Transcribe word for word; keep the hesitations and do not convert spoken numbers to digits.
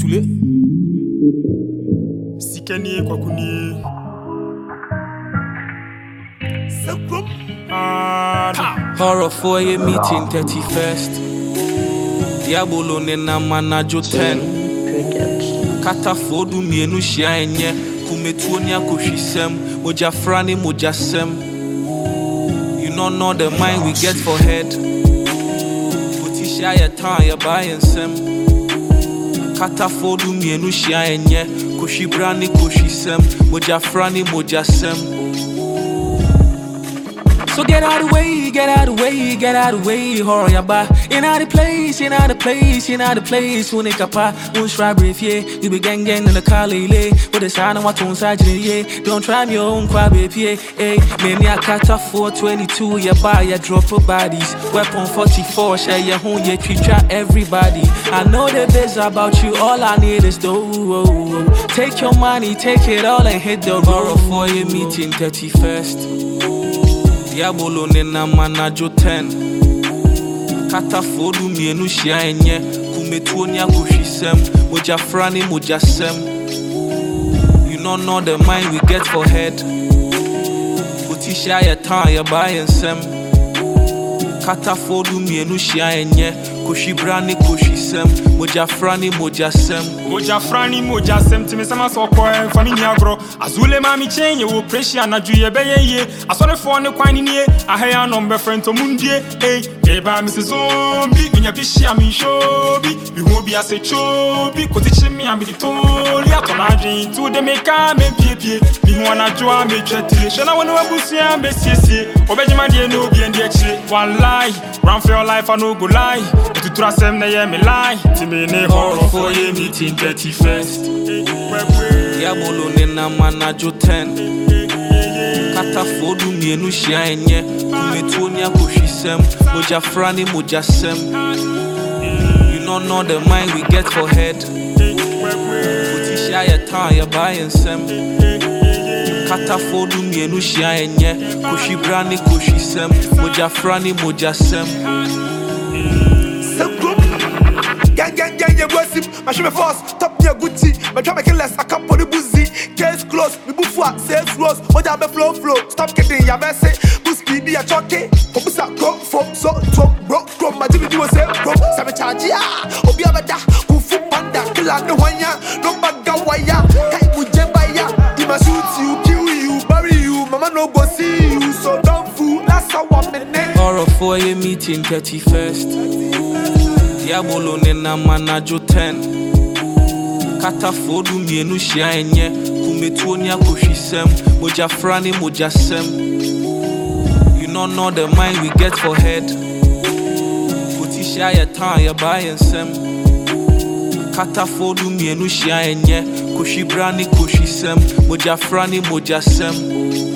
Sule Sikeni kwa kuni Horror for a meeting thirty-first. Diabolo nena manajo ten. Kata fodu mienu shia enye. Kumetuonia kushisem. Moja frani moja sem. You don't know the mind we get for head. Utisha ya tan ya bayen sem. Kata fodu mienu shia enye. Kushibrani kushisem. Moja frani moja sem. So get out of the way, get out of the way, get out of the way, hurry up, in out of place, in out of place, in out of place, when it capa, one try brief, yeah, you be gang gang in the car, lay, with the sound of what on side, yeah, don't try me your own crab, yeah, hey, many I cut off four twenty-two, you buy, you drop of bodies, weapon forty-four, share your home, you treat everybody. I know the biz about you, all I need is dough. Take your money, take it all and hit the road for your meeting thirty-first. Diabolo nena manajo ten. Kata fodu mienu shia enye. Kumetuonia kushisem. Moja frani moja sem. You don't know the mind we get for head. Utisha ya tan ya bayen sem. Kata fodu mienu shia enye. Kushibrani kushisem. Moja frani moja sem. Moja frani moja sem. Time sama soko en famini agro. Azule mami chenye wo pressure na juye beye ye. Asore for ne kwani nie. Ahaya number friend to mundie. Hey, beba Missus Zombie. Minya bishi ami shobi. Mi hobi ase chobi. Koti chimi ami di toli. Atona jin to de meka me pie pie. Mi huana joa me chetile. Shana wanu wabusi ya me siesi. Obejima die no bi endi echi. One lie. Run for your life I no go lie. To trust them na ye me lie. Time ne horror for ye meeting thirty-first. Diabolo nena manajo ten. Kata fodu mienu shia enye. Kumetuonia kushisem. Moja frani moja sem. You don't know the mind we get for head. Utisha ya tan ya bayen sem. Kata fodu mienu shia enye. Kushibrani kushisem. Moja frani moja sem. Gang gang gang ye gossip, my shoe me fast, top near Gucci, my try making less, I can't put the boozy. Case close, me bufwa, sales rose, what ya be flow flow, stop getting ya messy, boost speed be a chocky, focus a crop, folk so talk, broke, crop, my Jimmy do a same crop, seven charge ya, obi abada, kufu panda, kill out the one ya, no baga wire, hey mujemba ya, he must shoot you, kill you, bury you, mama no go see you, so don't fool, that's how I'm in it. Horror for a meeting thirty-first. Diabolo nena manajo ten. Kata fodu mienu shia enye. Kumetuonia kushisem. Moja frani moja sem. You don't know the mind we get for head. Utisha ya tan ya bayen sem. Kata fodu mienu shia enye. Kushibrani kushisem. Moja frani moja sem.